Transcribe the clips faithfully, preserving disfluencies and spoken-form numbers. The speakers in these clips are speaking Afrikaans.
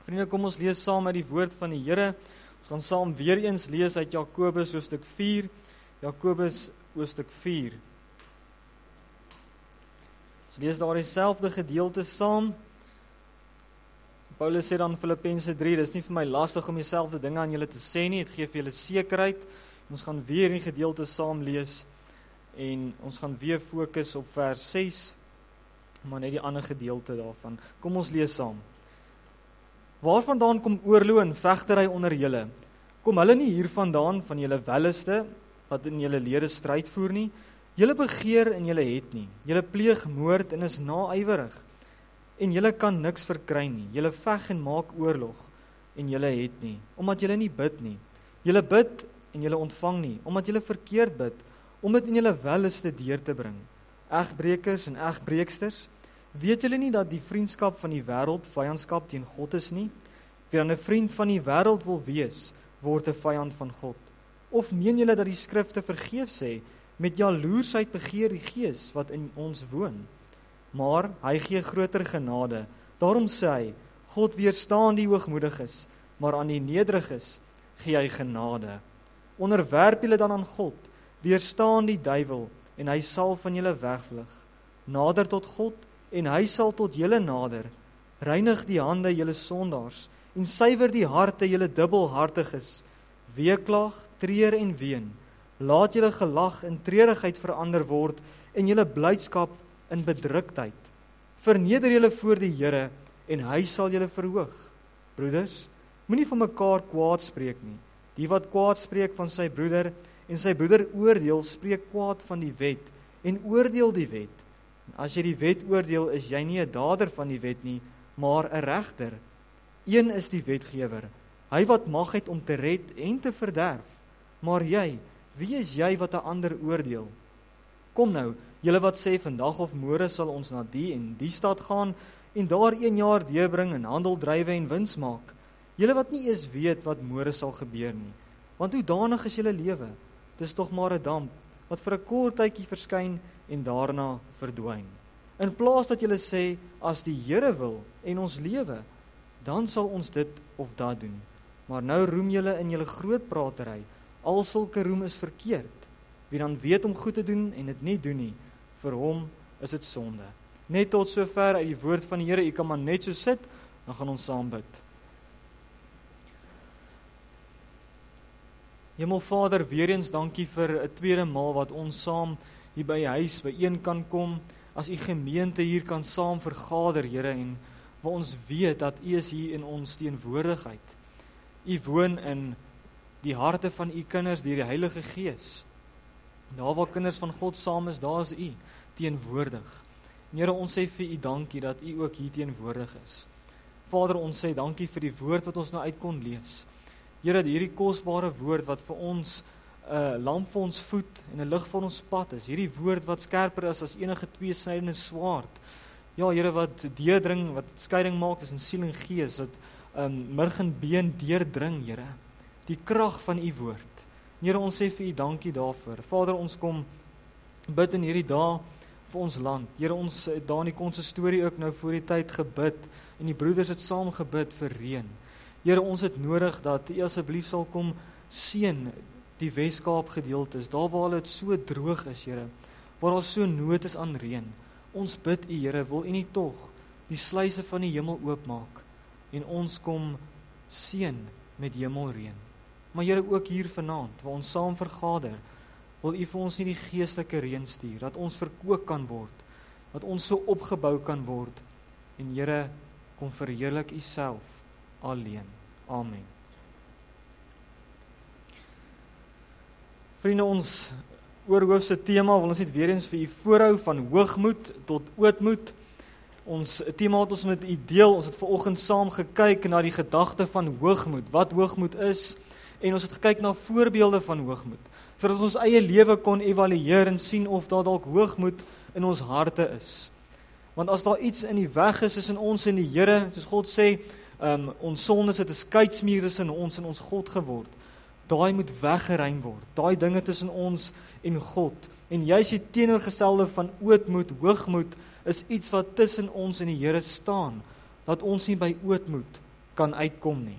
Vriende, kom ons lees saam uit die woord van die Here. Ons gaan saam weer eens lees uit Jakobus hoofstuk vier. Jakobus hoofstuk vier. Ons lees daar dieselfde gedeelte saam. Paulus sê dan Filippense drie, dis nie vir my lastig om dieselfde dinge aan julle te sê nie, dit gee vir julle sekerheid. Ons gaan weer die gedeelte saam lees en ons gaan weer fokus op vers ses, maar net die ander gedeelte daarvan. Kom ons lees saam. Waarvandaan kom oorlog en vegtery onder julle? Kom hulle nie hiervandaan van julle welleste, wat in julle lede stryd voer nie? Julle begeer en julle het nie. Julle pleeg moord en is naaiwerig. En julle kan niks verkry nie. Julle veg en maak oorlog en julle het nie, omdat julle nie bid nie. Julle bid en julle ontvang nie, omdat julle verkeerd bid, om dit in julle welleste deur te bring. Egbrekers en egbreeksters, weet julle nie dat die vriendskap van die wêreld vyandskap teen God is nie? Wie dan 'n vriend van die wêreld wil wees, word 'n vyand van God. Of meen julle dat die skrifte vergeefs sê, met jaloersheid begeer die Gees wat in ons woon? Maar hy gee groter genade. Daarom sê hy, God weerstaan die hoogmoediges, maar aan die nederiges gee hy genade. Onderwerp julle dan aan God, weerstaan die duiwel, en hy sal van julle wegvlug. Nader tot God, en hy sal tot julle nader. Reinig die hande julle sondaars, en suiwer die harte julle dubbelhartiges. Weeklag, treur en ween. Laat julle gelag in treurigheid verander word, en julle blydskap in bedruktheid. Verneder julle voor die Here, en hy sal julle verhoog. Broeders, moenie van mekaar kwaad spreek nie. Die wat kwaad spreek van sy broeder, en sy broeder oordeel, spreek kwaad van die wet, en oordeel die wet. En as jy die wet oordeel, is jy nie 'n dader van die wet nie, maar 'n regter. Een is die wetgewer, hy wat mag het om te red en te verderf. Maar jy, wie is jy wat 'n ander oordeel? Kom nou, julle wat sê, vandag of môre sal ons na die en die stad gaan, en daar een jaar deurbring en handel drywe en wins maak. Julle wat nie eens weet wat môre sal gebeur nie. Want hoe danig is julle lewe? Dis tog maar 'n damp, wat vir 'n kort tydjie verskyn en daarna verdwyn. In plaas dat julle sê, as die Here wil en ons lewe, dan sal ons dit of dat doen. Maar nou roem julle in julle groot pratery, al sulke roem is verkeerd. Wie dan weet om goed te doen en dit nie doen nie, vir hom is dit sonde. Net tot sover uit die woord van die Here. U kan maar net so sit, dan gaan ons saam bid. Hemelvader, weer eens dankie vir 'n tweede maal wat ons saam hier by die huis byeen kan kom, as u gemeente hier kan saam vergader, Here, en waar ons weet dat u is hier in ons teenwoordigheid. U woon in die harte van u kinders deur die Heilige Gees. Daar waar kinders van God saam is, daar is u teenwoordig. Here, ons sê vir u dankie dat u ook hier teenwoordig is. Vader, ons sê dankie vir die woord wat ons nou uit kon lees. Here, hierdie kosbare woord wat vir ons 'n uh, lamp vir ons voet en 'n lig vir ons pad is. Hierdie woord wat skerper is as enige tweesnydende swaard. Ja, Here, wat deurdring, wat skeiding maak tussen siel en gees, wat um, murg en been deurdring, Here. Die krag van u woord. Here, ons sê vir u dankie daarvoor. Vader, ons kom bid in hierdie dae vir ons land. Here, ons het daar in die konsistorie ook nou voor die tyd gebid en die broeders het saam gebid vir reën. Here, ons het nodig dat u asseblief sal kom seën die Weskaap gedeeltes, daar waar dit so droog is, Here, waar daar so nood is aan reën. Ons bid u, Here, wil u nie tog die sluise van die hemel oopmaak en ons kom seën met hemelreën. Maar Here, ook hier vanaand, waar ons saam vergader, wil u vir ons nie die geestelike reën stuur, dat ons verkoop kan word, dat ons so opgebou kan word, en Here, kom verheerlik u self alleen. Amen. Vriende, ons oorhoofse tema wil ons net weer eens vir u voorhou van hoogmoed tot ootmoed. Ons tema het ons met u deel, ons het vanoggend saam gekyk na die gedagte van hoogmoed, wat hoogmoed is, en ons het gekyk na voorbeelde van hoogmoed, sodat ons eie lewe kon evalueer en sien of daar dalk hoogmoed in ons harte is. Want as daar iets in die weg is tussen ons en die Here, soos God sê, um, ons sondes het 'n skeidsmuur tussen ons en ons God geword. Daai moet weggeruim word. Daai dinge tussen ons en God. En juist die teenoorgestelde van ootmoed, hoogmoed, is iets wat tussen ons en die Here staan. Dat ons nie by ootmoed kan uitkom nie.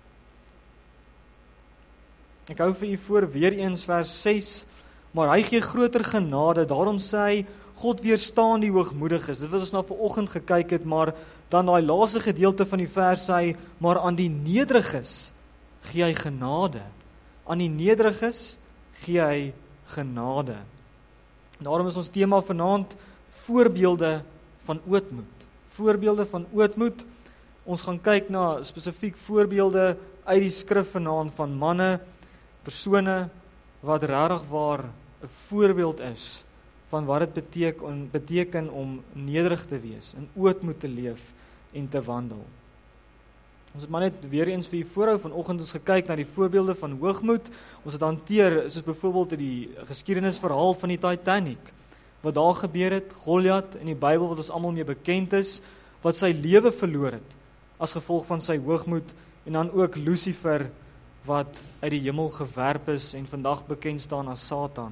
Ek hou vir u voor weer eens vers ses, maar hy gee groter genade, daarom sê hy, God weerstaan die hoogmoediges. Dit wat ons nou vanoggend gekyk het, maar dan daai laaste gedeelte van die vers sê hy, maar aan die nederiges gee hy genade. Aan die nederiges gee hy genade. Daarom is ons tema vanaand voorbeelde van ootmoed. Voorbeelde van ootmoed. Ons gaan kyk na spesifiek voorbeelde uit die skrif vanaand van manne, persone wat regtig waar 'n voorbeeld is van wat dit beteken, beteken om nederig te wees, in ootmoed te leef en te wandel. Ons het maar net weer eens vir u voorhou vanoggend ons gekyk na die voorbeelde van hoogmoed. Ons het hanteer soos byvoorbeeld in die geskiedenisverhaal van die Titanic. Wat daar gebeur het, Goliat in die Bybel wat ons almal mee bekend is, wat sy lewe verloor het as gevolg van sy hoogmoed, en dan ook Lucifer wat uit die hemel gewerp is en vandag bekend staan as Satan.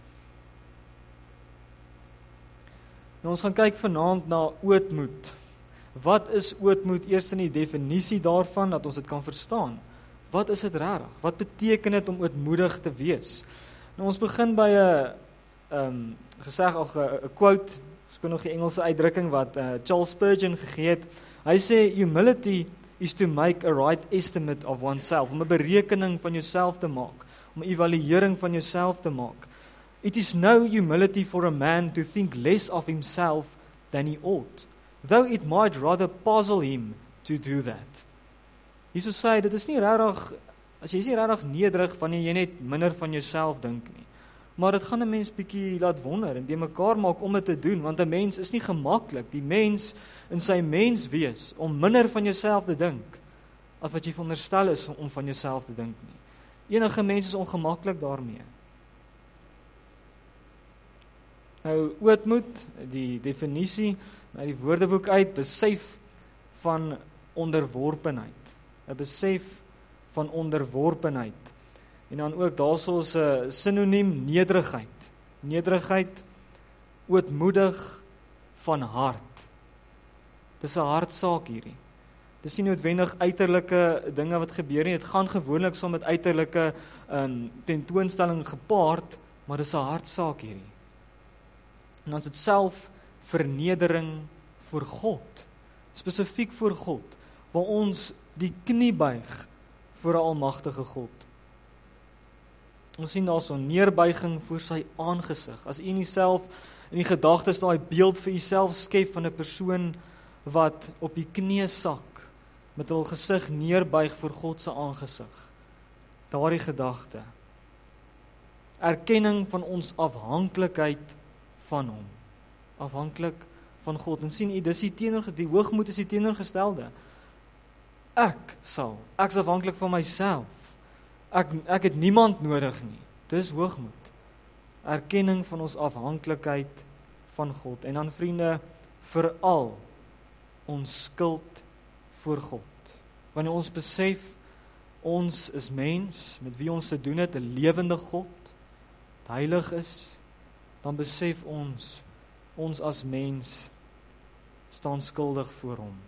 Nou ons gaan kyk vanaand na ootmoed. Wat is ootmoed? Eers in die definisie daarvan, dat ons dit kan verstaan. Wat is dit regtig? Wat beteken dit om ootmoedig te wees? Nou ons begin by 'n um, geseg of 'n quote, ek ken nog die Engelse uitdrukking wat uh, Charles Spurgeon gegee het. Hy sê humility is to make a right estimate of oneself, om 'n berekening van jouself te maak, om 'n evaluering van jouself te maak. It is no humility for a man to think less of himself than he ought, though it might rather puzzle him to do that. Jesus sê, dit is nie regtig, as jy is nie regtig nederig wanneer jy net minder van jouself dink nie. Maar dit gaan 'n mens bietjie laat wonder en die mekaar maak om dit te doen, want 'n mens is nie gemaklik, die mens in sy mens wees, om minder van jouself te dink, as wat jy veronderstel is om van jouself te dink nie. Enige mens is ongemaklik daarmee. Nou, ootmoed, die definisie, uit die woordeboek uit, besef van onderworpenheid. 'n Besef van onderworpenheid. En dan ook daarso is 'n sinoniem nederigheid. Nederigheid, ootmoedig van hart. Dis 'n hartsaak hierdie. Dis nie noodwendig uiterlike dinge wat gebeur nie. Dit gaan gewoonlik saam met uiterlike um, tentoonstelling gepaard, maar dis 'n hartsaak hierdie. En dan is dit self vernedering voor God. Spesifiek voor God, waar ons die knie buig voor 'n almagtige God. Ons sien daar so 'n neerbuiging voor sy aangesig. As u nie self in die gedagtes daai beeld vir jouself skep van 'n persoon wat op die knie sak, met hul gesig neerbuig voor God se aangesig. Daardie gedagte. Erkenning van ons afhanklikheid van hom. Afhanklik van God. En sien u, dis die teenoor, die hoogmoed is die teenoorgestelde. Ek sal, ek is afhanklik van myself. Ek, ek het niemand nodig nie. Dis hoogmoed. Erkenning van ons afhanklikheid van God. En dan vriende, veral ons skuld voor God. Wanneer ons besef, ons is mens, met wie ons te doen het, 'n lewende God, wat heilig is, dan besef ons, ons as mens, staan skuldig voor hom.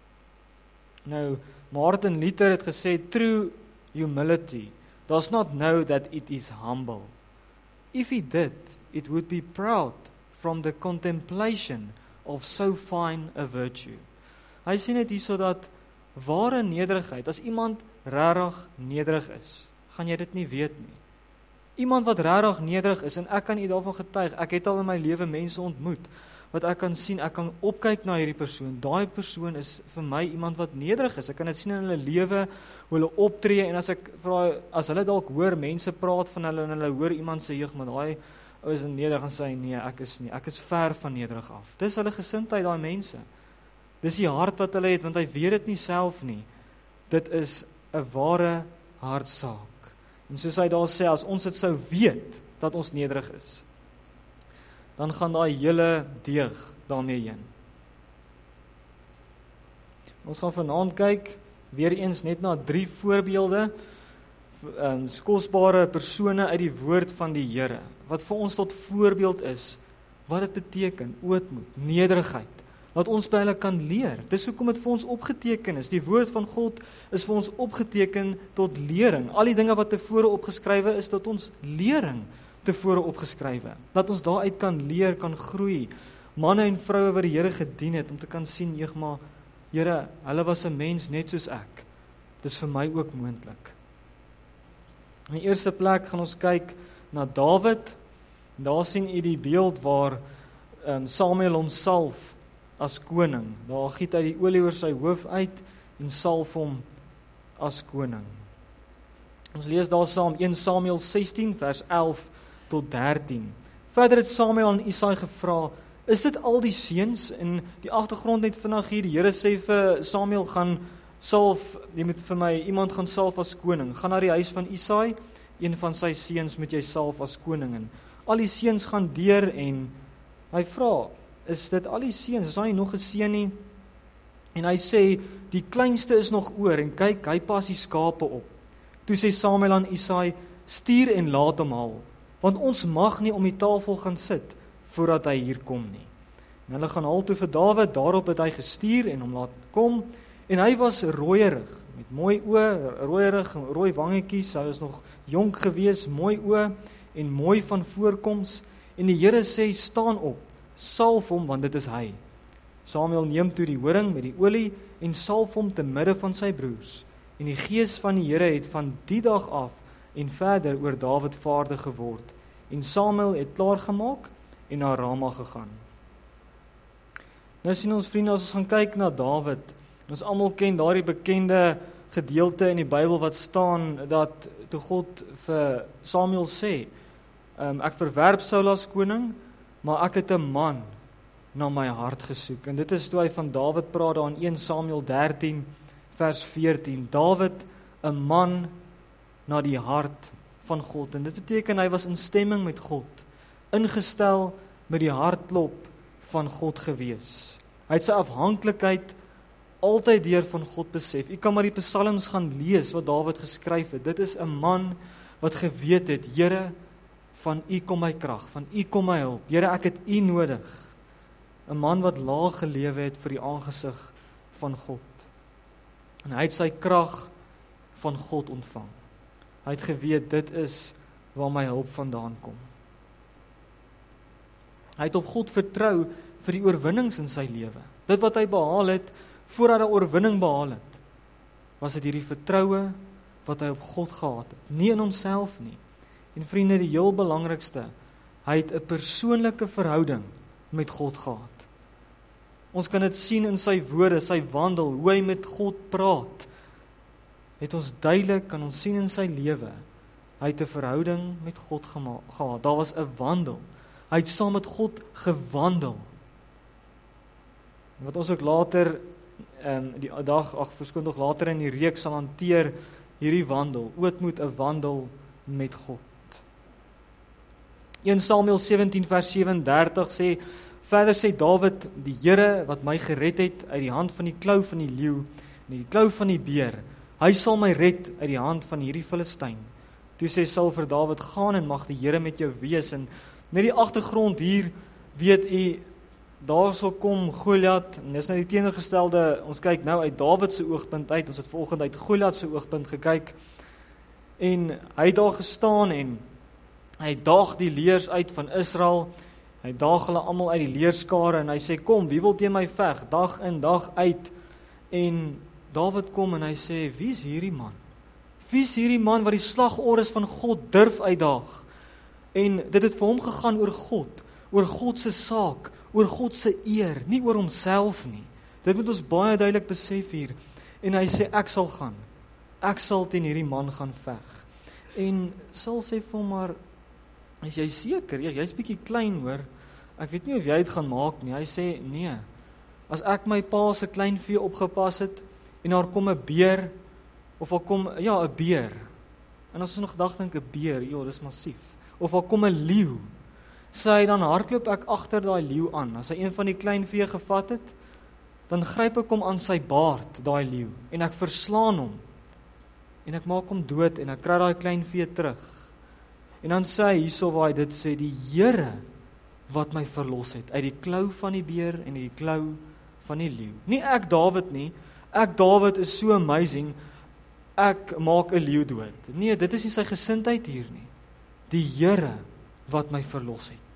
Nou, Martin Luther het gesê, true humility does not know that it is humble. If he did, it would be proud from the contemplation of so fine a virtue. Hy sê net hierso dat ware nederigheid, as iemand regtig nederig is, gaan jy dit nie weet nie. Iemand wat regtig nederig is, en ek kan u daarvan getuig, ek het al in my lewe mense ontmoet, wat ek kan sien, ek kan opkyk na hierdie persoon, daai persoon is vir my iemand wat nederig is, ek kan dit sien in hulle lewe, hoe hulle optree, en as ek vra, as hulle dalk hoor, mense praat van hulle, en hulle hoor iemand sê, jeug, maar daai ou is nederig, en sê, nee, ek is nie, ek is ver van nederig af. Dis hulle gesindheid, daai mense. Dis die hart wat hulle het, want hy weet dit nie self nie. Dit is 'n ware hartsaak. En soos hy daar sê, as ons dit sou weet, dat ons nederig is, dan gaan daai hele deeg daarmee heen. Ons gaan vanaand kyk, weer eens net na drie voorbeelde, um, kosbare persone uit die woord van die Here, wat vir ons tot voorbeeld is, wat dit beteken, ootmoed, nederigheid, wat ons by hulle kan leer. Dis hoekom dit vir ons opgeteken is. Die woord van God is vir ons opgeteken tot lering. Al die dinge wat tevore opgeskrywe is, tot ons lering tevore opgeskrywe. Dat ons daaruit kan leer, kan groei. Manne en vroue wat die Here gedien het, om te kan sien, eeg maar, Here, hulle was 'n mens net soos ek. Dis vir my ook moontlik. In die eerste plek gaan ons kyk na Dawid. Daar sien u die beeld waar um, Samuel hom salf as koning. Daar giet hy die olie oor sy hoof uit en salf hom as koning. Ons lees daar saam Eerste Samuel sestien vers elf tot dertien. Verder het Samuel aan Isaai gevra, is dit al die seuns? In die agtergrond net vinnig hier, die Here sê vir Samuel, gaan salf, jy moet vir my iemand gaan salf as koning. Gaan na die huis van Isaai, een van sy seuns moet jy salf as koning. En al die seuns gaan deur en hy vra, is dit al die seuns? Is daar nie nog 'n seun nie? En hy sê, die kleinste is nog oor en kyk, hy pas die skape op. Toe sê Samuel aan Isaai, stuur en laat hom haal, want ons mag nie om die tafel gaan sit voordat hy hier kom nie. En hulle gaan haal toe vir Dawid, daarop het hy gestuur en hom laat kom, en hy was rooierig, met mooi oë, rooierig, rooi wangetjies, hy was nog jonk gewees, mooi oë, en mooi van voorkoms, en die Here sê, staan op, salf hom, want dit is hy. Samuel neem toe die horing met die olie, en salf hom te midde van sy broers, en die gees van die Here het van die dag af, en verder oor Dawid vaardig geword, en Samuel het klaargemaak, en na Rama gegaan. Nou sien ons vriende, as ons gaan kyk na Dawid, ons almal ken daardie bekende gedeelte in die Bybel wat staan, dat toe God vir Samuel sê, um, ek verwerp Saul as koning, maar ek het 'n man na my hart gesoek. En dit is toe hy van Dawid praat daar in Eerste Samuel dertien vers veertien. Dawid, 'n man na die hart van God. En dit beteken hy was in stemming met God, ingestel met die hartklop van God gewees. Hy het sy afhanklikheid altyd deur van God besef. U kan maar die psalms gaan lees wat Dawid geskryf het. Dit is 'n man wat geweet het, Here, van U kom my krag, van U kom my hulp. Here, ek het U nodig. 'n Man wat laag gelewe het vir die aangesig van God. En hy het sy krag van God ontvang. Hy het geweet, dit is waar my hulp vandaan kom. Hy het op God vertrou vir die oorwinnings in sy lewe. Dit wat hy behaal het, voordat hy oorwinning behaal het, was dit hierdie vertroue wat hy op God gehad het, nie in homself nie. En vriende, die heel belangrikste, hy het 'n persoonlike verhouding met God gehad. Ons kan dit sien in sy woorde, sy wandel, hoe hy met God praat. Het ons duidelik, kan ons sien in sy lewe, hy het 'n verhouding met God gehad. Daar was 'n wandel. Hy het saam met God gewandel. Wat ons ook later Um, die dag, ag verskoon nog later in die reeks sal hanteer, hierdie wandel, ootmoed 'n wandel met God. Eerste Samuel sewentien vers sewendertig sê, verder sê Dawid, die Here wat my gered het uit die hand van die klou van die leeu en die klou van die beer, hy sal my red uit die hand van hierdie Filistyn. Toe sê Saul vir Dawid, gaan en mag die Here met jou wees. En net die agtergrond hier, weet u, daar sal kom Goliat, en dis nou die teenoorgestelde, ons kyk nou uit Dawid se oogpunt uit, ons het vanoggend uit Goliat se oogpunt gekyk, en hy het daar gestaan, en hy daag die leers uit van Israel, hy daag hulle almal uit die leerskare, en hy sê, kom, wie wil teen my veg, dag in, dag uit, en Dawid kom, en hy sê, wie is hierdie man? Wie is hierdie man wat die slagordes van God durf uitdaag? En dit het vir hom gegaan oor God, oor God se saak, oor God se eer, nie oor homself nie. Dit moet ons baie duidelik besef hier. En hy sê, ek sal gaan. Ek sal teen hierdie man gaan veg. En Saul sê vir hom, maar, is jy seker? Ja, jy's bietjie klein hoor. Ek weet nie of jy het gaan maak nie. Hy sê, nee. As ek my pa se kleinvee opgepas het, en daar kom 'n beer, of daar kom, ja, 'n beer. En as ons nog dag dink, 'n beer, ja, dis massief. Of daar kom 'n leeu. Sê hy, dan hardloop ek agter daai leeu aan. As hy een van die klein vee gevat het, dan gryp ek hom aan sy baard, daai leeu, en ek verslaan hom. En ek maak hom dood, en ek kry daai klein vee terug. En dan sê hy, hierso waar hy dit sê, die Here wat my verlos het, uit die klou van die beer, en die klou van die leeu. Nie ek Dawid nie, ek Dawid is so amazing, ek maak 'n leeu dood. Nee, dit is nie sy gesindheid hier nie. Die Here wat my verlos het.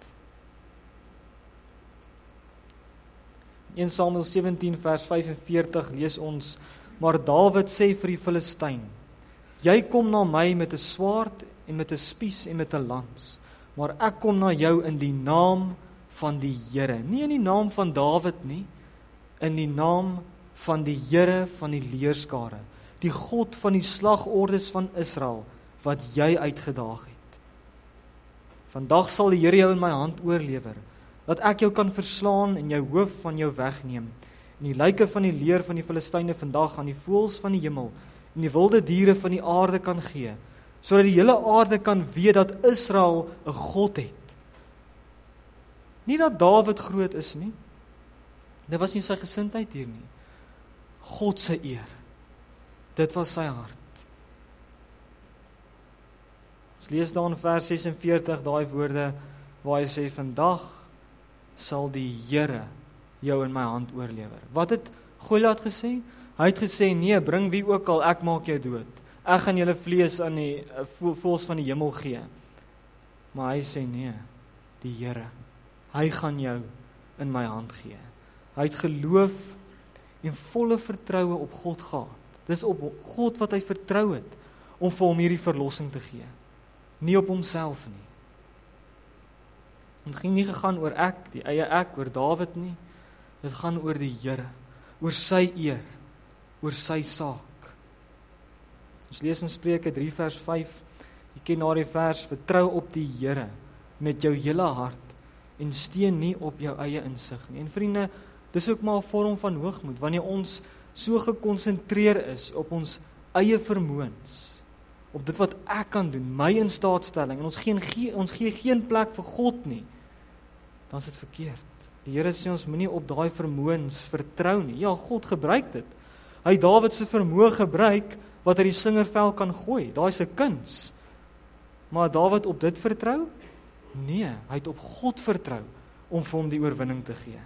Eerste Samuel sewentien vers vyf-en-veertig lees ons, maar Dawid sê vir die Filistyn, jy kom na my met 'n swaard en met 'n spies en met 'n lans, maar ek kom na jou in die naam van die Here, nie in die naam van Dawid nie, in die naam van die Here van die leerskare, die God van die slagordes van Israel, wat jy uitgedaag het. Vandag sal die Here jou in my hand oorlewer, dat ek jou kan verslaan en jou hoof van jou wegneem, en die lyke van die leer van die Filistyne vandag aan die voëls van die hemel, en die wilde diere van die aarde kan gee, sodat die hele aarde kan weet dat Israel 'n God het. Nie dat Dawid groot is nie, dit was nie sy gesindheid hier nie. God se eer, dit was sy hart. Ons lees daar in vers ses-en-veertig daai woorde, waar hy sê, vandag sal die Here jou in my hand oorlewer. Wat het Goliat gesê? Hy het gesê, nee, bring wie ook al, ek maak jou dood. Ek gaan julle vlees aan die voëls van die hemel gee. Maar hy sê, nee, die Here, hy gaan jou in my hand gee. Hy het geloof en volle vertroue op God gehad. Dis op God wat hy vertrou het, om vir hom hierdie verlossing te gee. Nie op homself nie. Het ging nie gegaan oor ek, die eie ek, oor Dawid nie. Dit gaan oor die Here, oor sy eer, oor sy saak. Ons lees in Spreuke drie vers vyf, jy ken na die vers, vertrou op die Here met jou hele hart en steun nie op jou eie insig nie. En vriende, dis ook maar 'n vorm van hoogmoed, wanneer ons so gekonsentreer is op ons eie vermoëns, op dit wat ek kan doen, my instaatstelling, en ons gee, gee, ons gee geen plek vir God nie, dan is dit verkeerd. Die Here sê ons moenie op daai vermoëns vertrou nie. Ja, God gebruik dit. Hy het Dawid se vermoë gebruik, wat hy die slingervel kan gooi, daai is 'n kuns. Maar Dawid op dit vertrou? Nee, hy het op God vertrou, om vir hom die oorwinning te gee.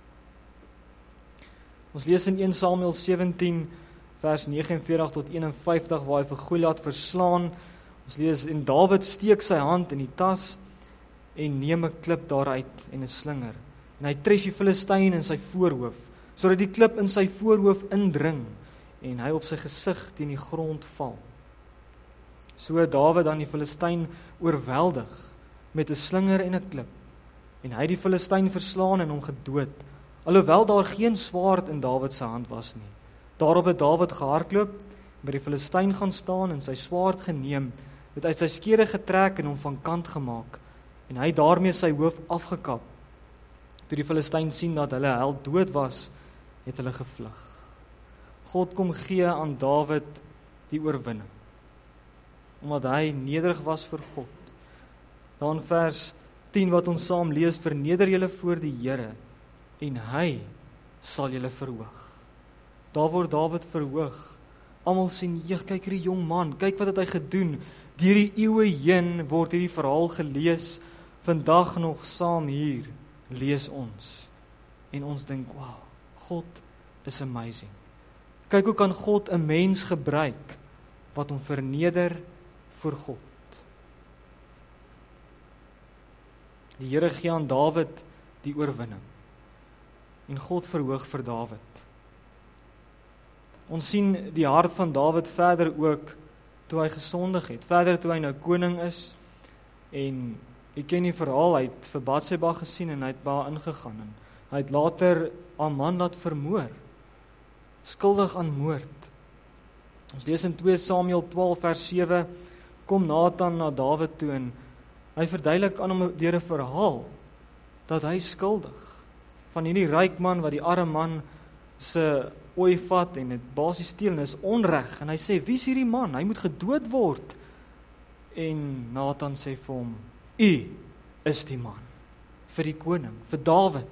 Ons lees in Eerste Samuel sewentien, vers negenenveertig tot eenenvyftig, waar hy vir Goliat verslaan. Ons lees, en Dawid steek sy hand in die tas, en neem 'n klip daaruit, en 'n slinger. En hy tref die Filistyn in sy voorhoof, sodat die klip in sy voorhoof indring, en hy op sy gesig teen die grond val. So het Dawid dan die Filistyn oorweldig, met 'n slinger en 'n klip, en hy het die Filistyn verslaan en hom gedood, alhoewel daar geen swaard in Dawid se hand was nie. Daarop het Dawid gehardloop, by die Filistyn gaan staan en sy swaard geneem, het uit sy skede getrek en hom van kant gemaak, en hy daarmee sy hoof afgekap. Toe die Filistyn sien dat hulle held dood was, het hulle gevlug. God kom gee aan Dawid die oorwinning, omdat hy nederig was vir God. Dan vers tien wat ons saam lees, verneder julle voor die Here, en hy sal julle verhoog. Daar word Dawid verhoog. Almal sien, "Jeeg, kyk hierdie jong man, kyk wat het hy gedoen." Deur die eeue heen word hierdie verhaal gelees. Vandag nog saam hier lees ons. En ons dink, "Wow, God is amazing." Kyk hoe kan God 'n mens gebruik wat hom verneder voor God. Die Here gee aan Dawid die oorwinning. En God verhoog vir Dawid. Ons sien die hart van Dawid verder ook toe hy gesondig het. Verder toe hy nou koning is. En ek ken die verhaal, hy het vir Batseba gesien en hy het by haar ingegaan. En hy het later Amnon laat vermoor. Skuldig aan moord. Ons lees in Tweede Samuel twaalf vers sewe, kom Nathan na Dawid toe en hy verduidelik aan hom deur 'n verhaal dat hy skuldig van hierdie ryk man wat die arme man se ooi vat en dit basies steel en is onreg. En hy sê, wie is hierdie man? Hy moet gedood word. En Nathan sê vir hom, u is die man vir die koning, vir Dawid.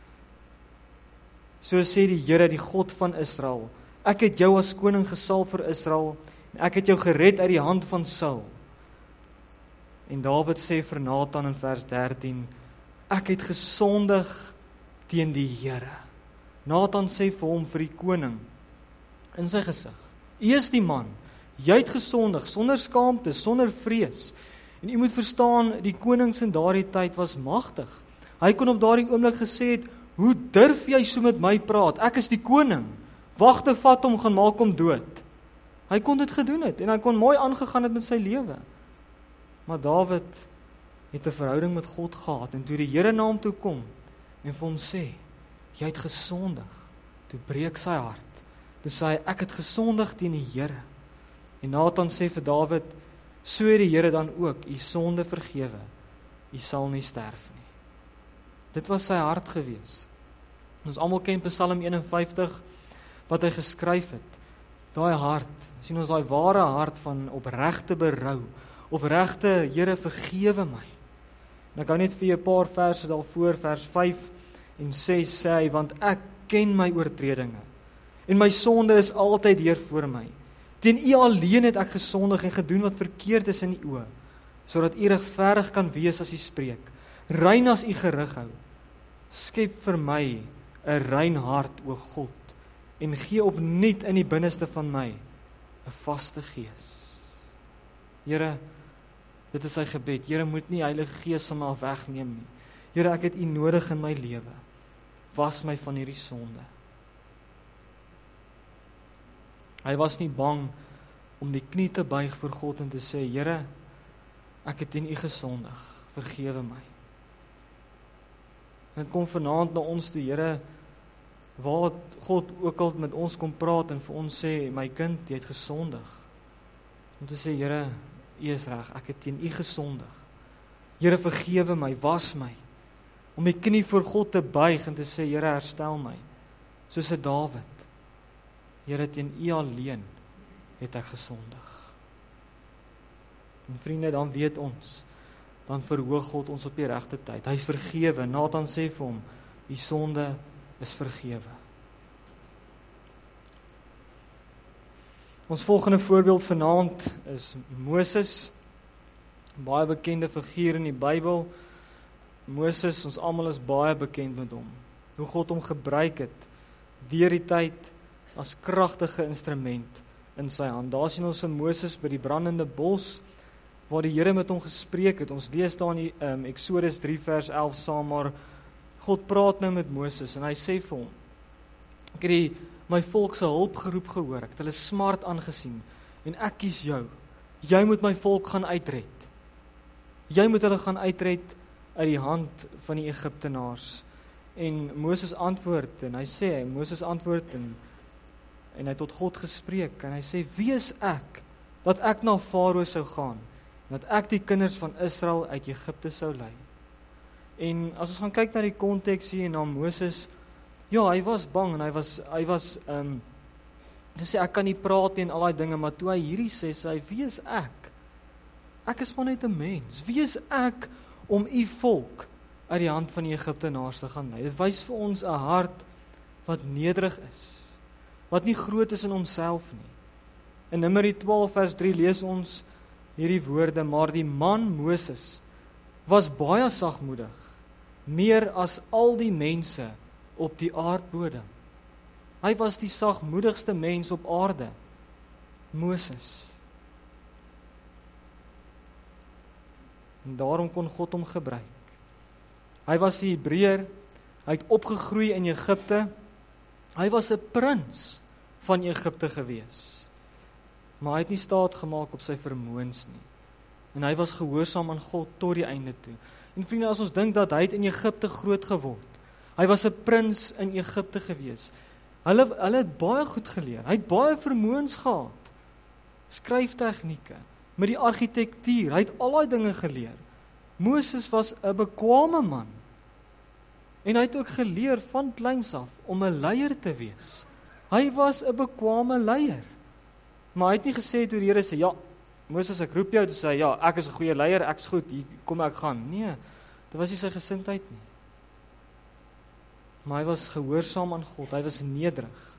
So sê die Here, die God van Israel, ek het jou as koning gesalf vir Israel, en ek het jou gered uit die hand van Saul. En Dawid sê vir Nathan in vers dertien, ek het gesondig teen die Here. Nathan sê vir hom, vir die koning, in sy gesig, U is die man, jy het gesondig, sonder skaamte, sonder vrees. En u moet verstaan, die konings in daardie tyd was magtig. Hy kon op daardie oomblik gesê het, hoe durf jy so met my praat? Ek is die koning. Wagte vat hom, gaan maak hom dood. Hy kon dit gedoen het, en hy kon mooi aangegaan het met sy lewe. Maar Dawid het 'n verhouding met God gehad, en toe die Here na hom toe kom, en vir hom sê, jy het gesondig, toe breek sy hart. Toe sê hy, ek het gesondig teen die Here. En Nathan sê vir Dawid, so het die Here dan ook u sonde vergewe, u sal nie sterf nie. Dit was sy hart gewees. Ons almal ken Psalm een en vyftig, wat hy geskryf het. Daai hart, sien ons daai ware hart van opregte berou, opregte, Here vergewe my. En ek hou net vir jy 'n paar verse daarvoor, vers vyf en ses sê hy, want ek ken my oortredinge, en my sonde is altyd hier voor my. Teen u alleen het ek gesondig en gedoen wat verkeerd is in u oë, sodat u regverdig kan wees as u spreek, rein as u gerig hou. Skep vir my 'n rein hart, o God, en gee opnuut in die binneste van my 'n vaste gees. Here, dit is sy gebed. Here, moet nie Heilige Gees van my af wegneem nie. Here, ek het u nodig in my lewe. Was my van hierdie sonde. Hy was nie bang om die knie te buig voor God en te sê, Here, ek het teen u gesondig, vergewe my. En dit kom vanaand na ons toe, Here, waar God ook al met ons kom praat en vir ons sê, my kind, jy het gesondig. Om te sê, Here, u is reg, ek het teen u gesondig. Here, vergewe my, was my. Om die knie voor God te buig en te sê, Here, herstel my. Soos 'n Dawid. Here, teen u alleen het ek gesondig. En vriende, dan weet ons, dan verhoog God ons op die regte tyd. Hy is vergewe. Nathan sê vir hom, u sonde is vergewe. Ons volgende voorbeeld vanaand is Moses, baie bekende figuur in die Bybel. Moses, ons almal is baie bekend met hom. Hoe God hom gebruik het deur die tyd as kragtige instrument in sy hand. Daar sien ons vir Moses by die brandende bos, waar die Here met hom gespreek het. Ons lees daar in die, um, Exodus drie vers elf saam, maar God praat nou met Moses en hy sê vir hom, ek het die, my volk se hulp geroep gehoor, ek het hulle smart aangesien, en ek kies jou. Jy moet my volk gaan uitred. Jy moet hulle gaan uitred uit die hand van die Egiptenaars. En Moses antwoord, en hy sê, Moses antwoord, en, en hy het tot God gespreek, en hy sê, wie is ek, dat ek na Farao sou gaan, dat ek die kinders van Israel uit Egipte sou lei. En as ons gaan kyk na die konteks hier, en na Moses, ja, hy was bang, en hy was, hy was, um, hy sê, ek kan nie praat nie en al die dinge, maar toe hy hierdie sê, sê hy, wie is ek? Ek is maar net 'n mens. Wie is ek om u volk uit die hand van die Egiptenaars te gaan lei? Dit wys vir ons 'n hart wat nederig is, wat nie groot is in homself nie. In Numeri twaalf vers drie lees ons hierdie woorde, maar die man Moses was baie sagmoedig, meer as al die mense op die aardbodem. Hy was die sagmoedigste mens op aarde, Moses. En daarom kon God hom gebruik. Hy was 'n Hebreër, hy het opgegroei in Egipte, hy was 'n prins van Egipte gewees, maar hy het nie staat gemaak op sy vermoëns nie. En hy was gehoorsaam aan God tot die einde toe. En vriende, as ons dink dat hy het in Egipte groot geword, hy was 'n prins in Egipte gewees, hulle, hulle het baie goed geleer, hy het baie vermoëns gehad, skryftegnieke, met die argitektuur, hy het al daai dinge geleer. Moses was 'n bekwame man, en hy het ook geleer van kleins af om 'n leier te wees. Hy was 'n bekwame leier, maar hy het nie gesê toe die Here sê, ja, Moses, ek roep jou, te sê, ja, ek is 'n goeie leier, ek's goed, hier kom ek gaan. Nee, dit was nie sy gesindheid nie. Maar hy was gehoorsaam aan God, hy was nederig.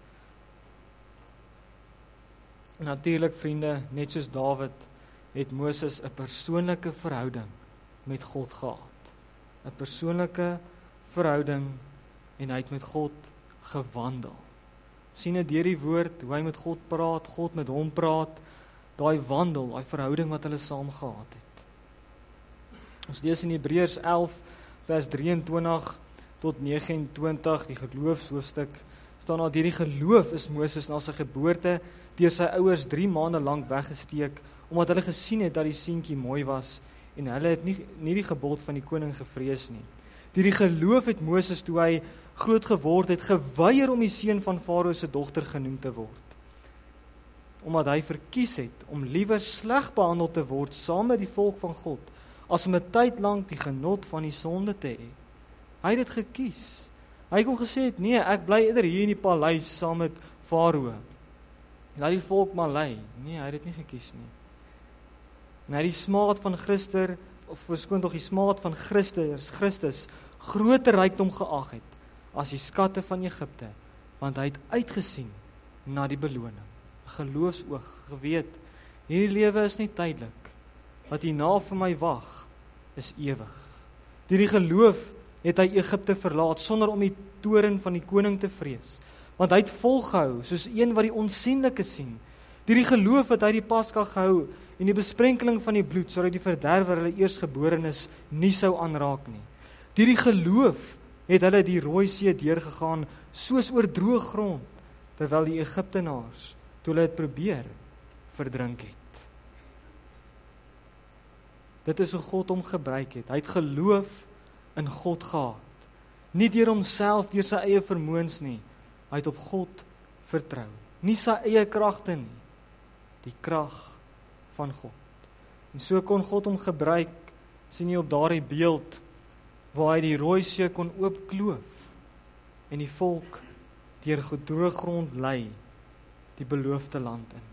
En natuurlik, vriende, net soos Dawid, het Moses 'n persoonlike verhouding met God gehad. 'n Persoonlike verhouding, en hy het met God gewandel. Sien dit deur die woord, hoe hy met God praat, God met hom praat, daai wandel, daai verhouding wat hulle saam gehad het. Ons lees in Hebreërs elf, vers drieëntwintig tot nege en twintig, die geloofshoofstuk, staan daar, deur die geloof is Moses na sy geboorte deur sy ouers drie maande lank weggesteek, omdat hulle gesien het dat die seentjie mooi was, en hulle het nie, nie die gebod van die koning gevrees nie. Deur die geloof het Moses, toe hy groot geword het, geweier om die seun van Farao se dogter genoem te word, omdat hy verkies het om liewer sleg behandel te word saam met die volk van God, as om 'n tyd lank die genot van die sonde te hê. Hy het dit gekies. Hy kon gesê het, nee, ek bly eerder hier in die paleis saam met Farao. Laat die volk maar lei. Nee, hy het dit nie gekies nie. En hy het die smaad van Christus, of verskoon tog die smaad van Christus, Christus groter rykdom geag het as die skatte van Egipte, want hy het uitgesien na die beloning. Geloofsoog, geweet, hierdie lewe is nie tydelik. Wat hierna vir my wag, is ewig. Deur die geloof het hy Egipte verlaat, sonder om die toorn van die koning te vrees. Want hy het volgehou, soos een wat die onsienlike sien. Deur die geloof het hy die Paska gehou, en die besprenkeling van die bloed, sodat die verderwer hulle eersgeborenes nie sou aanraak nie. Deur die geloof het hulle die Rooi See deurgegaan, soos oor droë grond, terwyl die Egiptenaars, toe hulle het probeer, verdrink het. Dit is hoe God hom gebruik het. Hy het geloof in God gehad. Nie deur homself, deur sy eie vermoëns nie. Hy het op God vertrou. Nie sy eie kragte nie. Die krag van God. En so kon God hom gebruik, sien jy op daardie beeld, waar hy die Rooi See kon oopkloof, en die volk deur gedroë grond lei, die beloofde land in.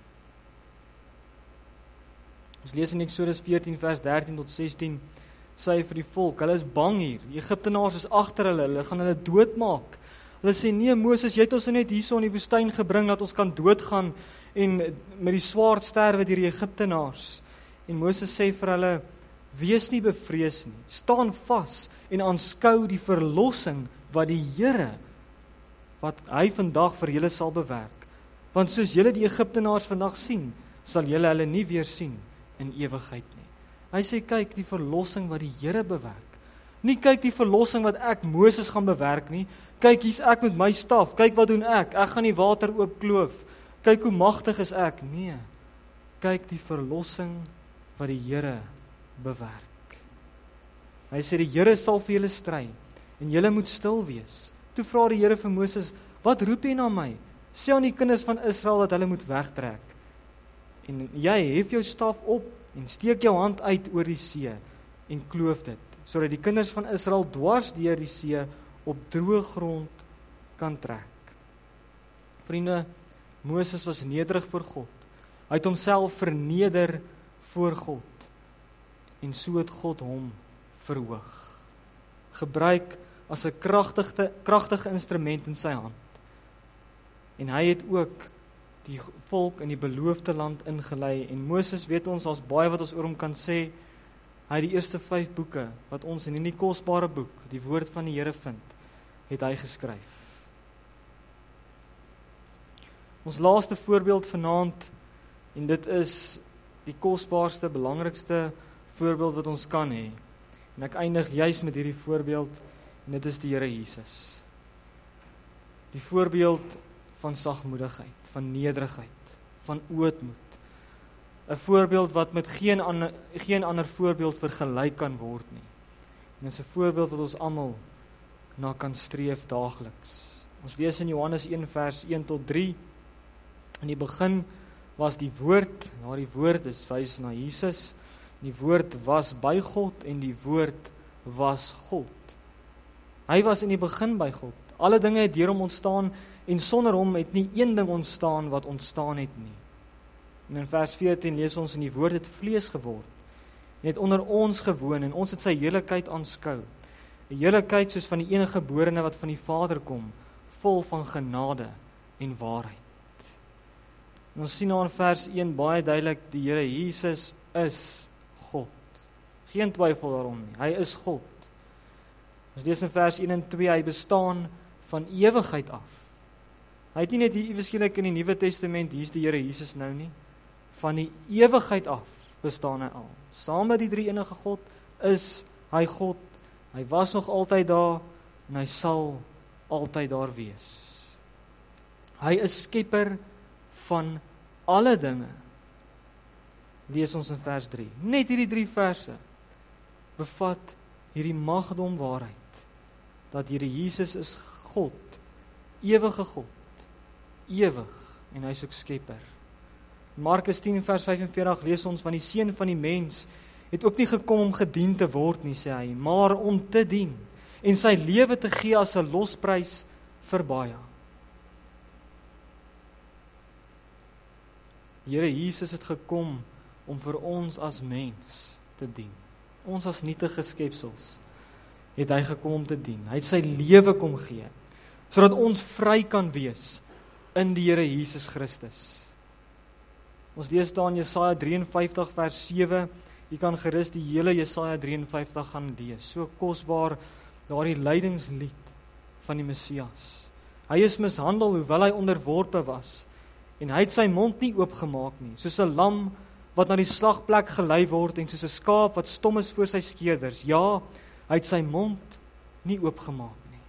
Ons lees in Eksodus veertien vers dertien tot sestien, sê hy vir die volk, hulle is bang hier, die Egiptenaars is agter hulle, hulle gaan hulle doodmaak. Hulle sê, nee Moses, jy het ons net hierso in die woestyn gebring, dat ons kan doodgaan, en met die swaard sterwe deur die Egiptenaars. En Moses sê vir hulle, wees nie bevrees nie, staan vas, en aanskou die verlossing, wat die Here, wat hy vandag vir julle sal bewerk. Want soos julle die Egiptenaars vandag sien, sal julle hulle nie weer sien in ewigheid nie. Hy sê, kyk die verlossing wat die Here bewerk. Nie kyk die verlossing wat ek Moses gaan bewerk nie. Kyk, hier's ek met my staf. Kyk wat doen ek. Ek gaan die water oopkloof. Kyk hoe magtig is ek. Nee. Kyk die verlossing wat die Here bewerk. Hy sê die Here sal vir julle stry en julle moet stil wees. Toe vra die Here vir Moses, wat roep jy na my? Sê aan die kinders van Israel dat hulle moet wegtrek. En jy hef jou staf op en steek jou hand uit oor die see en kloof dit, sodat die kinders van Israel dwars deur die see op droë grond kan trek. Vriende, Moses was nederig voor God. Hy het homself verneder voor God. En so het God hom verhoog. Gebruik as 'n kragtige, kragtige instrument in sy hand. En hy het ook die volk in die beloofde land ingelei. En Moses, weet ons, as baie wat ons oor hom kan sê, hy het die eerste vyf boeke, wat ons in die kosbare boek, die woord van die Here vind, het hy geskryf. Ons laaste voorbeeld vanaand, en dit is die kosbaarste, belangrikste voorbeeld wat ons kan hê. En ek eindig juis met hierdie voorbeeld, en dit is die Here Jesus. Die voorbeeld van sagmoedigheid, van nederigheid, van ootmoed. 'n Voorbeeld wat met geen ander, geen ander voorbeeld vergelyk kan word nie. En dit is 'n voorbeeld wat ons almal na kan streef daagliks. Ons lees in Johannes een vers een tot drie. In die begin was die woord, na die woord is wys na Jesus. Die woord was by God en die woord was God. Hy was in die begin by God. Alle dinge het deur hom ontstaan en sonder hom het nie een ding ontstaan wat ontstaan het nie. En in vers veertien lees ons, en die woord het vlees geword en het onder ons gewoon en ons het sy heerlikheid aanskou. 'n Heerlikheid soos van die enige geborene wat van die Vader kom, vol van genade en waarheid. En ons sien nou in vers een baie duidelik, die Here Jesus is God. Geen twyfel daarom nie, hy is God. Ons lees in vers een en twee, hy bestaan van ewigheid af. Hy het nie net hier waarskynlik in die Nuwe Testament, hier is die Here Jesus nou nie. Van die ewigheid af bestaan hy al. Saam met die drie enige God is hy God. Hy was nog altyd daar en hy sal altyd daar wees. Hy is skepper van alle dinge. Lees ons in vers drie. Net hierdie drie verse bevat hierdie magdom waarheid dat Here Jesus is God, ewige God, ewig, en hy is ook skepper. Markus tien vers vyf-en-veertig lees ons van die seun van die mens het ook nie gekom om gedien te word nie, sê hy, maar om te dien en sy lewe te gee as 'n losprys vir baie. Here Jesus het gekom om vir ons as mens te dien. Ons as nietige skepsels het hy gekom om te dien. Hy het sy lewe kom gee, sodat ons vry kan wees in die Here Jesus Christus. Ons lees daar in Jesaja drie en vyftig vers sewe, jy kan gerus die hele Jesaja drie en vyftig gaan lees. So kosbaar daardie lydingslied van die Messias. Hy is mishandel hoewel hy onderworpe was, en hy het sy mond nie oopgemaak nie, soos 'n lam wat na die slagplek gelei word en soos 'n skaap wat stom is voor sy skeerders. Ja, hy het sy mond nie oopgemaak nie.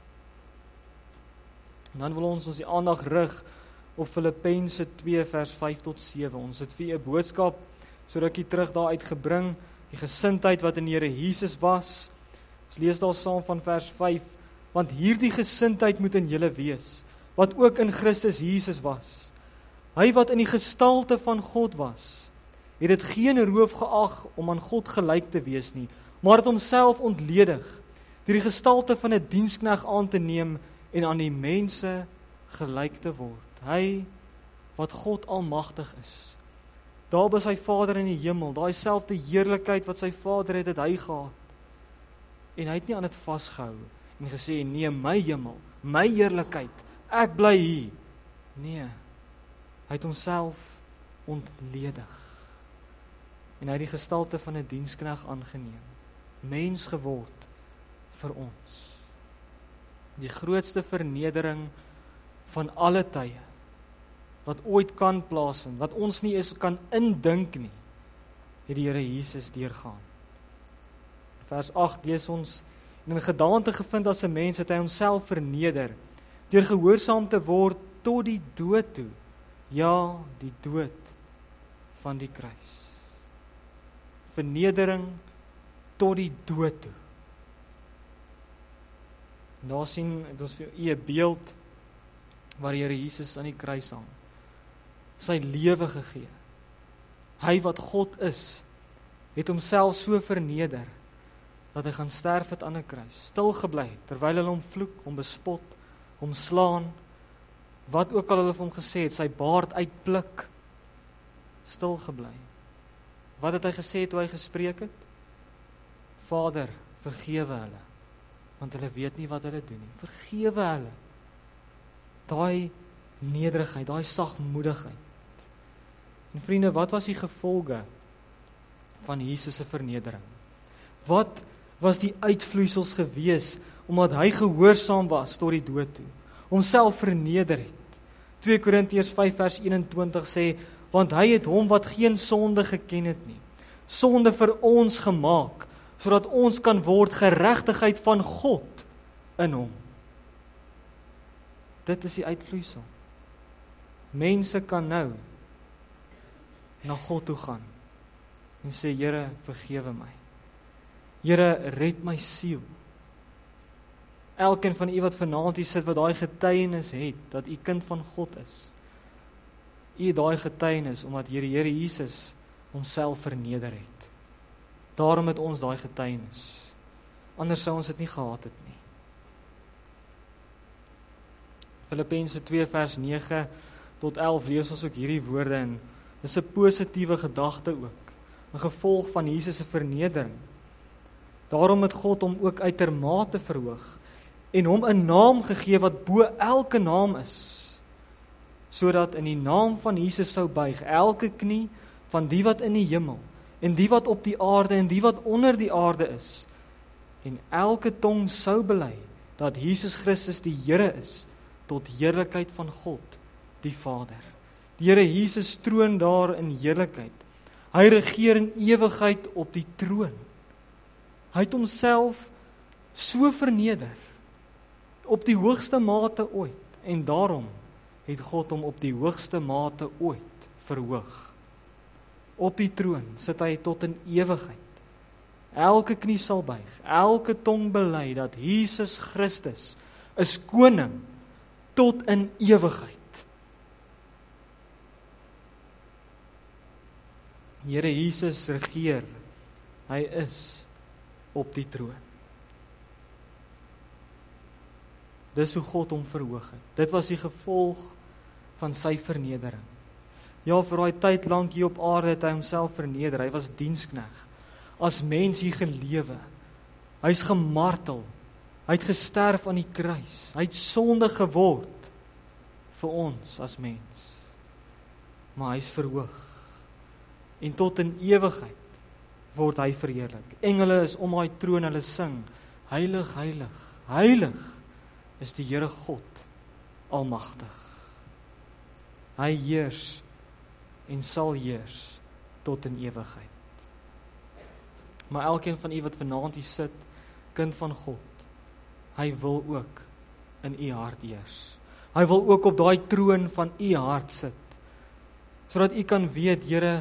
En dan wil ons ons die aandag rig op Filippense twee vers vyf tot sewe. Ons het vir 'n boodskap so rukkie terug daar uitgebring, die gesindheid wat in die Here Jesus was. Ons lees daar saam van vers vyf, want hierdie gesindheid moet in julle wees, wat ook in Christus Jesus was. Hy wat in die gestalte van God was, het dit geen roof geag om aan God gelyk te wees nie, maar het homself ontledig, deur die gestalte van 'n diensknegt aan te neem en aan die mense gelyk te word. Hy wat God almagtig is. Daar by sy Vader in die hemel, daai selfde heerlikheid wat sy Vader het, het hy gehad. En hy het nie aan dit vasgehou en gesê, nee, my hemel, my heerlikheid, ek bly hier. Nee, hy het homself ontledig. En hy het die gestalte van 'n diensknegt aangeneem, mens geword vir ons. Die grootste vernedering van alle tye, wat ooit kan plaasvind, wat ons nie eens kan indink nie, het die Here Jesus deurgaan. Vers agt lees ons, en in gedaante gevind as 'n mens, het hy homself verneder, deur gehoorsaam te word tot die dood toe, ja, die dood van die kruis. Vernedering tot die dood toe. En daar sien het ons vir u 'n beeld waar die Here Jesus aan die kruis hang, sy lewe gegee. Hy wat God is, het homself so verneder, dat hy gaan sterf het aan 'n kruis, stil gebly, terwyl hulle hom vloek, hom bespot, hom slaan, wat ook al hulle vir hom gesê het, sy baard uitpluk, stil gebly. Wat het hy gesê toe hy gespreek het? Vader, vergewe hulle, want hulle weet nie wat hulle doen nie. Vergewe hulle. Daai nederigheid, daai sagmoedigheid. En vriende, wat was die gevolge van Jesus se vernedering? Wat was die uitvloeisels gewees, omdat hy gehoorsaam was tot die dood toe, homself verneder het? twee Korintiërs vyf vers eenentwintig sê, want hy het hom wat geen sonde geken het nie, sonde vir ons gemaak, sodat ons kan word geregtigheid van God in hom. Dit is die uitvloeisel. Mense kan nou na God toe gaan en sê, Here, vergewe my. Here, red my siel. Elkeen van u wat vanaand hier sit, wat daai getuienis het, dat u kind van God is. U het daai getuienis, omdat die Here Jesus homself verneder het. Daarom het ons daai getuienis. Anders sou ons dit nie gehad het nie. Filippense twee vers nege tot elf lees ons ook hierdie woorde in. Dis 'n positiewe gedagte ook, 'n gevolg van Jesus se vernedering. Daarom het God hom ook uitermate verhoog en hom 'n naam gegee wat bo elke naam is, sodat in die naam van Jesus sou buig elke knie van die wat in die hemel en die wat op die aarde en die wat onder die aarde is, en elke tong sou bely dat Jesus Christus die Here is, tot heerlikheid van God, die Vader. Die Here Jesus troon daar in heerlikheid. Hy regeer in ewigheid op die troon. Hy het homself so verneder, op die hoogste mate ooit, en daarom het God hom op die hoogste mate ooit verhoog. Op die troon sit hy tot in ewigheid. Elke knie sal buig, elke tong bely dat Jesus Christus is koning tot in ewigheid. Here Jesus regeer, hy is op die troon. Dis hoe God hom verhoog het. Dit was die gevolg van sy vernedering. Ja, vir daai tyd lank hier op aarde het hy homself verneder. Hy was dienskneg. As mens hier gelewe. Hy's gemartel. Hy het gesterf aan die kruis. Hy het sonde geword vir ons as mens. Maar hy's verhoog. En tot in ewigheid word hy verheerlik. Engele is om hy troon, hulle sing, heilig, heilig, heilig is die Here God almagtig. Hy heers en sal heers tot in ewigheid. Maar elkeen van u wat vanaand hier sit, kind van God, hy wil ook in u hart heers. Hy wil ook op daai troon van u hart sit, sodat u kan weet, Here,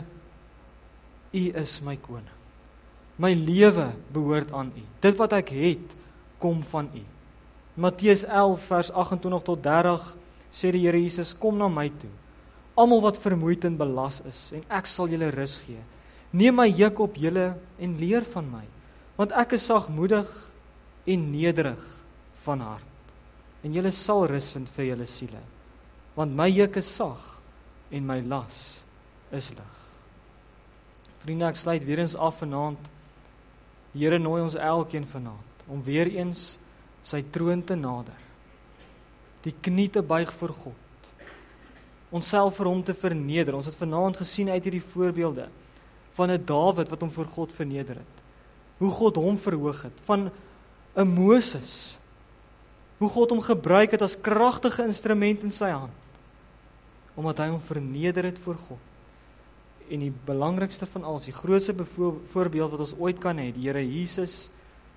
u is my koning. My lewe behoort aan u. Dit wat ek het, kom van u. Matteus elf vers agt en twintig tot dertig sê die Here Jesus, kom na my toe, almal wat vermoeid en belas is, en ek sal julle rus gee. Neem my juk op julle en leer van my, want ek is sagmoedig en nederig van hart, en julle sal rus vind vir julle siele, want my juk is sag en my las is lig. Vriende, ek sluit weer eens af vanaand. Die Here nooi ons elkeen vanaand om weer eens sy troon te nader, die knie te buig voor God, onsself vir hom te verneder. Ons het vanaand gesien uit hierdie voorbeelde van 'n Dawid wat hom voor God verneder het, hoe God hom verhoog het, van 'n Moses, hoe God hom gebruik het as kragtige instrument in sy hand, omdat hy hom verneder het voor God. En die belangrikste van alles, die grootste voorbeeld wat ons ooit kan hê, die Here Jesus,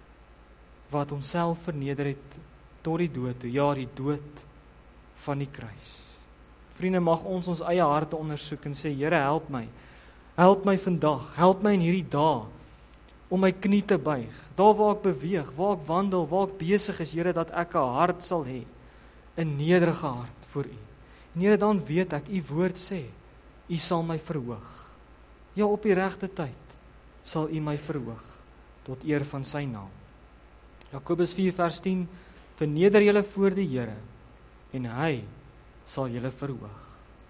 wat homself verneder het tot die dood toe, ja, die dood van die kruis. Vriende, mag ons ons eie harte ondersoek en sê, Here, help my, help my vandag, help my in hierdie dae, om my knie te buig, daar waar ek beweeg, waar ek wandel, waar ek besig is, Here, dat ek 'n hart sal hê, 'n nederige hart voor U. En Here, dan weet ek, U woord sê, U sal my verhoog. Ja, op die regte tyd sal U my verhoog, tot eer van sy naam. Jakobus vier vers tien, verneder julle voor die Here, en hy sal julle verhoog.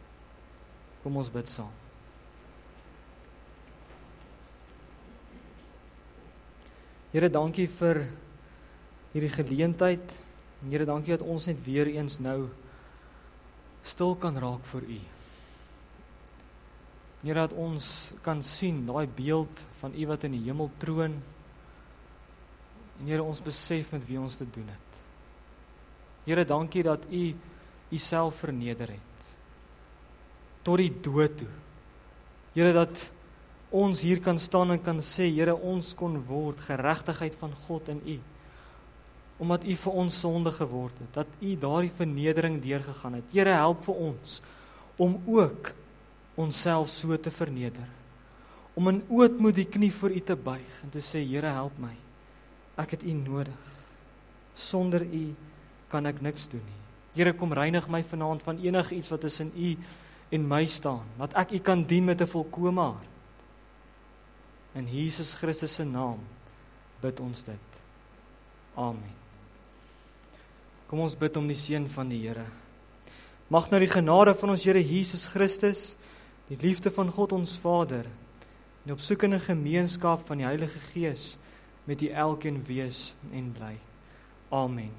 Kom ons bid saam. Here, dankie vir hierdie geleentheid. Here, dankie dat ons net weer eens nou stil kan raak voor U. Here, dat ons kan sien daai beeld van U wat in die hemel troon. En Here, ons besef met wie ons te doen het. Here, dankie dat U U self verneder het tot die dood toe. Here, dat ons hier kan staan en kan sê, Here, ons kon word geregtigheid van God in U, omdat U vir ons sonde geword het, dat U daardie vernedering deurgegaan het. Here, help vir ons om ook onsself so te verneder, om in ootmoed die knie voor U te buig en te sê, Here, help my, ek het U nodig, sonder U kan ek niks doen nie. Here, kom reinig my vanaand van enige iets wat tussen U en my staan, dat ek U kan dien met 'n volkome hart. In Jesus Christus se naam bid ons dit. Amen. Kom ons bid om die seën van die Here. Mag nou die genade van ons Here Jesus Christus, die liefde van God ons Vader, en die opsoekende gemeenskap van die Heilige Gees met U elkeen wees en bly. Amen.